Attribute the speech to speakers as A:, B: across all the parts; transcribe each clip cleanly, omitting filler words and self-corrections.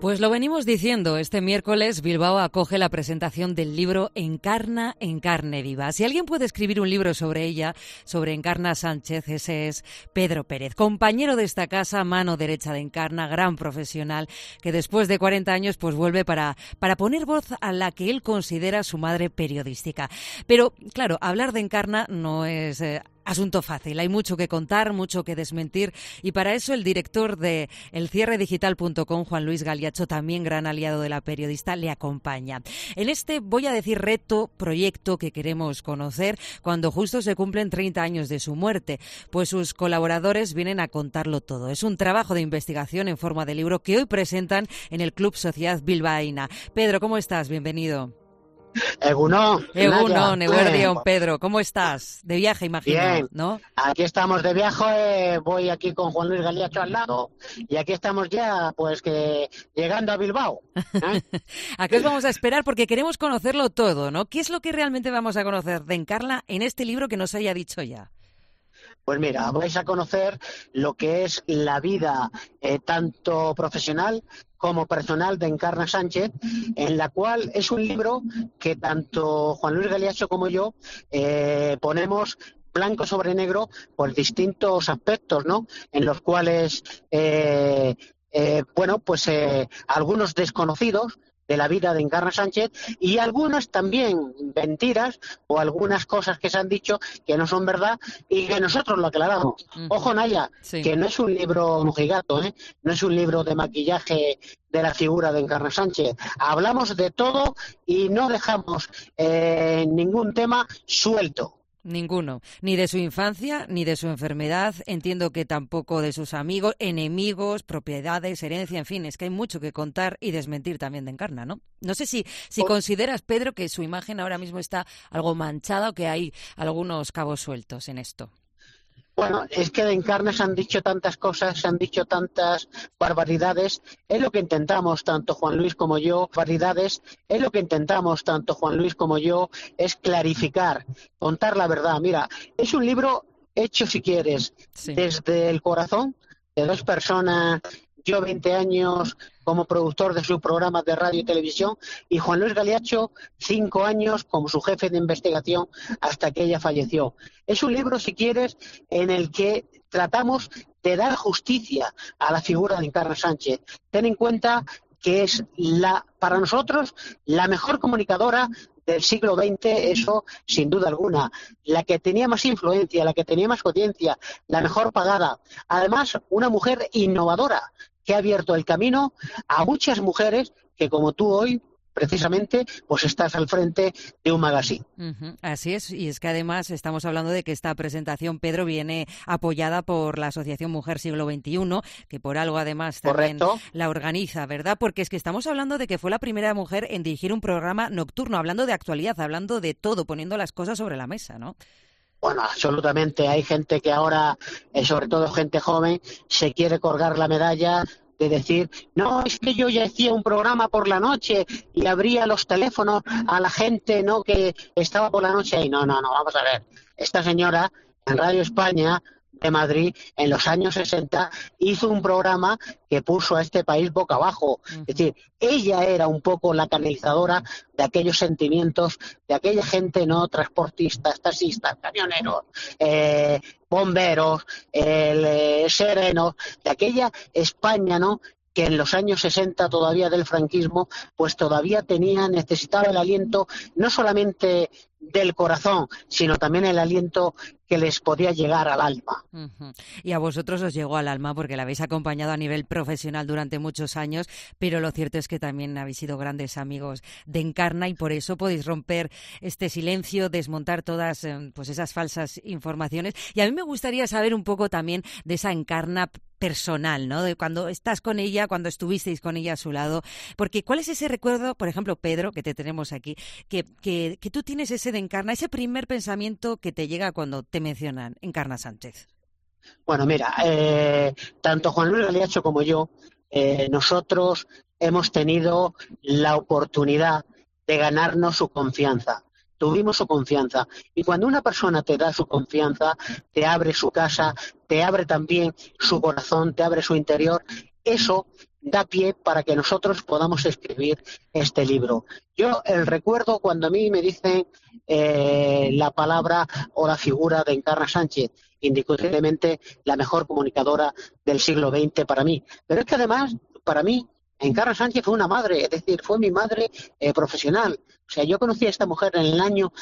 A: Pues lo venimos diciendo, este miércoles Bilbao acoge la presentación del libro Encarna en carne viva. Si alguien puede escribir un libro sobre ella, sobre Encarna Sánchez, ese es Pedro Pérez, compañero de esta casa, mano derecha de Encarna, gran profesional, que después de 40 años pues vuelve para poner voz a la que él considera su madre periodística. Pero, claro, hablar de Encarna no es asunto fácil, hay mucho que contar, mucho que desmentir, y para eso el director de elcierredigital.com, Juan Luis Galiacho, también gran aliado de la periodista, le acompaña. En este, voy a decir, proyecto que queremos conocer, cuando justo se cumplen 30 años de su muerte, pues sus colaboradores vienen a contarlo todo. Es un trabajo de investigación en forma de libro que hoy presentan en el Club Sociedad Bilbaína. Pedro, ¿cómo estás? Bienvenido.
B: Egunon,
A: Eguerdión, Pedro, ¿cómo estás? De viaje, imagino,
B: bien,
A: ¿no?
B: Aquí estamos de viaje, voy aquí con Juan Luis Galiacho al lado y aquí estamos ya, pues que llegando a Bilbao.
A: ¿A qué os vamos a esperar? Porque queremos conocerlo todo, ¿no? ¿Qué es lo que realmente vamos a conocer de Encarna en este libro que nos haya dicho ya?
B: Pues mira, vais a conocer lo que es la vida tanto profesional como personal de Encarna Sánchez, en la cual es un libro que tanto Juan Luis Galiacho como yo ponemos blanco sobre negro por distintos aspectos, ¿no? En los cuales, algunos desconocidos de la vida de Encarna Sánchez y algunas también mentiras o algunas cosas que se han dicho que no son verdad y que nosotros lo aclaramos. Ojo, Naya,
A: sí,
B: que no es un libro mojigato, no es un libro de maquillaje de la figura de Encarna Sánchez. Hablamos de todo y no dejamos ningún tema suelto.
A: Ninguno, ni de su infancia, ni de su enfermedad, entiendo que tampoco de sus amigos, enemigos, propiedades, herencia, en fin, es que hay mucho que contar y desmentir también de Encarna, ¿no? No sé si consideras, Pedro, que su imagen ahora mismo está algo manchada o que hay algunos cabos sueltos en esto.
B: Bueno, es que de Encarna se han dicho tantas cosas, se han dicho tantas barbaridades. Es lo que intentamos, tanto Juan Luis como yo, es clarificar, contar la verdad. Mira, es un libro hecho, si quieres, desde el corazón de dos personas. Yo 20 años como productor de sus programas de radio y televisión y Juan Luis Galiacho 5 años como su jefe de investigación hasta que ella falleció. Es un libro, si quieres, en el que tratamos de dar justicia a la figura de Encarna Sánchez. Ten en cuenta que es para nosotros la mejor comunicadora del siglo XX, eso sin duda alguna, la que tenía más influencia, la que tenía más audiencia, la mejor pagada. Además, una mujer innovadora que ha abierto el camino a muchas mujeres que, como tú hoy, precisamente, pues estás al frente de un magazine.
A: Así es, y es que además estamos hablando de que esta presentación, Pedro, viene apoyada por la Asociación Mujer Siglo XXI, que por algo además también la organiza, ¿verdad? Porque es que estamos hablando de que fue la primera mujer en dirigir un programa nocturno, hablando de actualidad, hablando de todo, poniendo las cosas sobre la mesa, ¿no?
B: Bueno, absolutamente. Hay gente que ahora, sobre todo gente joven, se quiere colgar la medalla de decir, no, es que yo ya hacía un programa por la noche y abría los teléfonos a la gente, ¿no?, que estaba por la noche ahí. No, vamos a ver. Esta señora en Radio España de Madrid en los años 60 hizo un programa que puso a este país boca abajo. Es decir, ella era un poco la canalizadora de aquellos sentimientos de aquella gente, no, transportistas, taxistas, camioneros, bomberos, serenos, de aquella España, ¿no?, que en los años 60 todavía del franquismo, pues todavía necesitaba el aliento no solamente del corazón, sino también el aliento que les podía llegar al alma.
A: Y a vosotros os llegó al alma porque la habéis acompañado a nivel profesional durante muchos años, pero lo cierto es que también habéis sido grandes amigos de Encarna y por eso podéis romper este silencio, desmontar todas pues esas falsas informaciones. Y a mí me gustaría saber un poco también de esa Encarna personal, ¿no? De cuando estás con ella, cuando estuvisteis con ella a su lado, porque ¿cuál es ese recuerdo, por ejemplo, Pedro, que te tenemos aquí, que tú tienes ese de Encarna, ese primer pensamiento que te llega cuando te mencionan Encarna Sánchez?
B: Bueno, mira, tanto Juan Luis Galiacho como yo, nosotros hemos tenido la oportunidad de ganarnos su confianza. Tuvimos su confianza. Y cuando una persona te da su confianza, te abre su casa, te abre también su corazón, te abre su interior, eso da pie para que nosotros podamos escribir este libro. Yo el recuerdo cuando a mí me dicen la palabra o la figura de Encarna Sánchez, indiscutiblemente la mejor comunicadora del siglo XX para mí. Pero es que además, para mí, Encarna Sánchez fue una madre, es decir, fue mi madre profesional. O sea, yo conocí a esta mujer en el año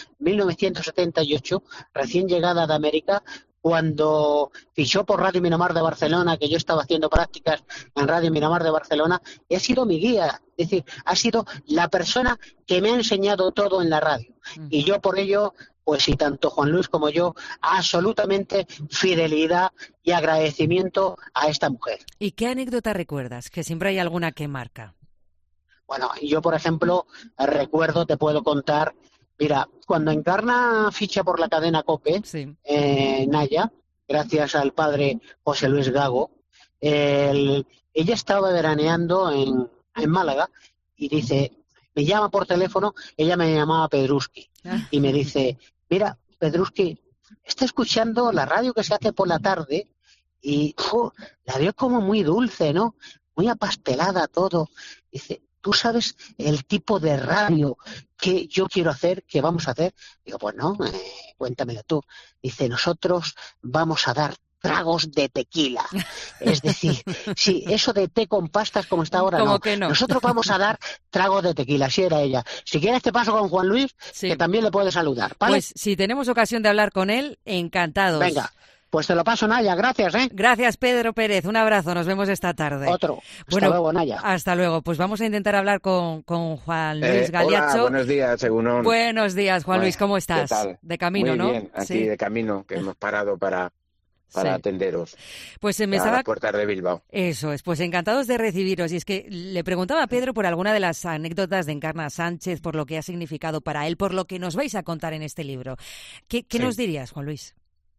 B: 1978, recién llegada de América, cuando fichó por Radio Miramar de Barcelona, que yo estaba haciendo prácticas en Radio Miramar de Barcelona, y ha sido mi guía, es decir, ha sido la persona que me ha enseñado todo en la radio. Y yo por ello, pues si tanto Juan Luis como yo, absolutamente fidelidad y agradecimiento a esta mujer.
A: ¿Y qué anécdota recuerdas? Que siempre hay alguna que marca.
B: Bueno, yo por ejemplo recuerdo, te puedo contar, mira, cuando Encarna ficha por la cadena COPE,
A: Sí.
B: Naya, gracias al padre José Luis Gago, ella estaba veraneando en Málaga y dice, me llama por teléfono, ella me llamaba Pedruski, y me dice, mira, Pedruski, está escuchando la radio que se hace por la tarde y la veo como muy dulce, ¿no? Muy apastelada todo. Dice, ¿tú sabes el tipo de radio que yo quiero hacer, que vamos a hacer? Digo, pues no, cuéntamelo tú. Dice, nosotros vamos a dar tragos de tequila. Es decir, sí, eso de té con pastas como está ahora,
A: ¿Cómo
B: no.
A: que no?
B: Nosotros vamos a dar tragos de tequila, así era ella. Si quieres te paso con Juan Luis,
A: Sí.
B: que también le puedes saludar, ¿vale?
A: Pues si tenemos ocasión de hablar con él, encantados.
B: Venga, pues te lo paso, Naya, gracias, ¿eh?
A: Gracias, Pedro Pérez. Un abrazo. Nos vemos esta tarde.
B: Otro. Hasta luego, Naya.
A: Hasta luego. Pues vamos a intentar hablar con Juan Luis Galiacho.
C: Hola, buenos días, según
A: Buenos días, Juan Luis. ¿Cómo
C: ¿qué
A: estás?
C: tal?
A: De camino,
C: Muy
A: ¿no?
C: bien, aquí
A: Sí.
C: de camino, que hemos parado para
A: Sí.
C: atenderos
A: Pues me
C: a
A: estaba...
C: las puertas de Bilbao.
A: Eso es, pues encantados de recibiros. Y es que le preguntaba a Pedro por alguna de las anécdotas de Encarna Sánchez, por lo que ha significado para él, por lo que nos vais a contar en este libro. ¿Qué
C: Sí.
A: nos dirías, Juan Luis?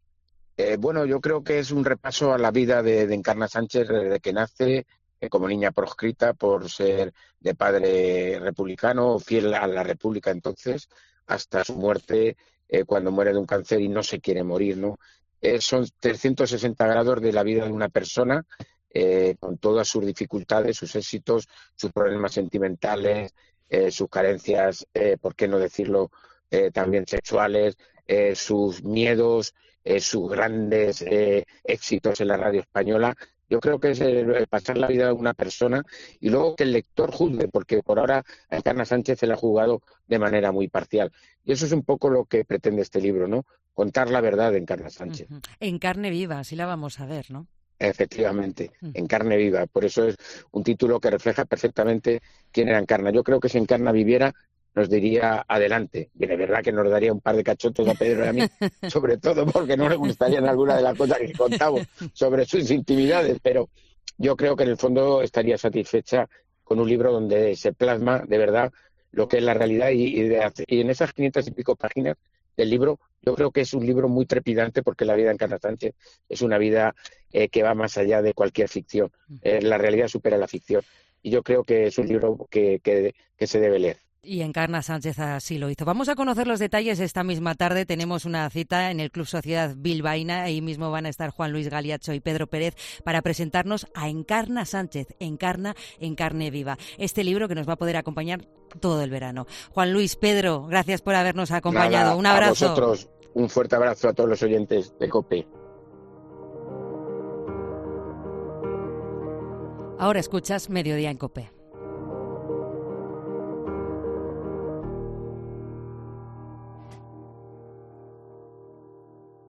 C: Bueno, yo creo que es un repaso a la vida de Encarna Sánchez desde que nace como niña proscrita por ser de padre republicano, fiel a la República entonces, hasta su muerte, cuando muere de un cáncer y no se quiere morir, ¿no? Son 360 grados de la vida de una persona, con todas sus dificultades, sus éxitos, sus problemas sentimentales, sus carencias, por qué no decirlo, también sexuales, sus miedos, sus grandes éxitos en la radio española. Yo creo que es pasar la vida de una persona y luego que el lector juzgue, porque por ahora a Encarna Sánchez se la ha jugado de manera muy parcial. Y eso es un poco lo que pretende este libro, ¿no? Contar la verdad de Encarna Sánchez.
A: En carne viva, así la vamos a ver, ¿no?
C: Efectivamente, en carne viva. Por eso es un título que refleja perfectamente quién era Encarna. Yo creo que si Encarna viviera, nos diría adelante. Y de verdad que nos daría un par de cachotos a Pedro y a mí, sobre todo porque no le gustarían algunas de las cosas que contamos sobre sus intimidades, pero yo creo que en el fondo estaría satisfecha con un libro donde se plasma de verdad lo que es la realidad y en esas 500 y pico páginas del libro, yo creo que es un libro muy trepidante porque la vida de Encarna Sánchez es una vida que va más allá de cualquier ficción. La realidad supera la ficción y yo creo que es un libro que se debe leer.
A: Y Encarna Sánchez así lo hizo. Vamos a conocer los detalles esta misma tarde. Tenemos una cita en el Club Sociedad Bilbaína. Ahí mismo van a estar Juan Luis Galiacho y Pedro Pérez para presentarnos a Encarna Sánchez, Encarna en carne viva. Este libro que nos va a poder acompañar todo el verano. Juan Luis, Pedro, gracias por habernos acompañado.
C: Nada,
A: un abrazo.
C: A vosotros, un fuerte abrazo a todos los oyentes de COPE.
A: Ahora escuchas Mediodía en COPE.